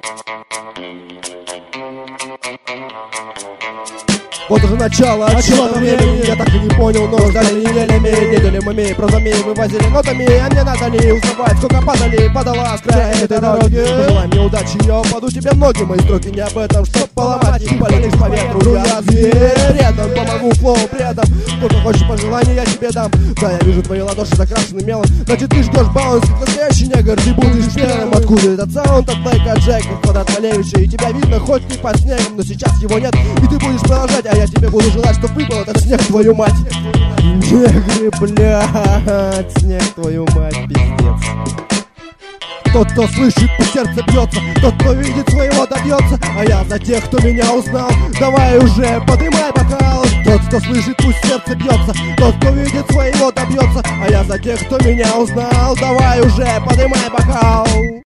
Вот уже начало отсчета времени, я так и не понял, но ждали неделями, прозами вывозили нотами, а мне надо ли узнавать, сколько падали, падала с края этой дороги. Пожелай мне удачи, я упаду тебе в ноги, мои строки не об этом, чтоб поломать их, полетишь по ветру, я зверь, рядом помогу флоу при этом, сколько хочешь пожеланий я тебе дам. Да, я вижу твои ладоши закрашены мелом, значит ты ждешь баунс, как настоящий негр, ты будешь первым. Откуда этот саунд от Майка Джека, Квадрат Малевича, и тебя видно хоть не по снегам, но сейчас его нет, и ты будешь продолжать, а я тебе буду желать, чтоб выпал этот снег, твою мать. Негры, блядь, снег, твою мать, пиздец. Тот, кто слышит, пусть сердце бьется, тот, кто видит, своего добьется, а я за тех, кто меня узнал, давай уже поднимай бокал. Тот, кто слышит, пусть сердце бьется, тот, кто видит, своего добьется, а я за тех, кто меня узнал, давай уже поднимай бокал.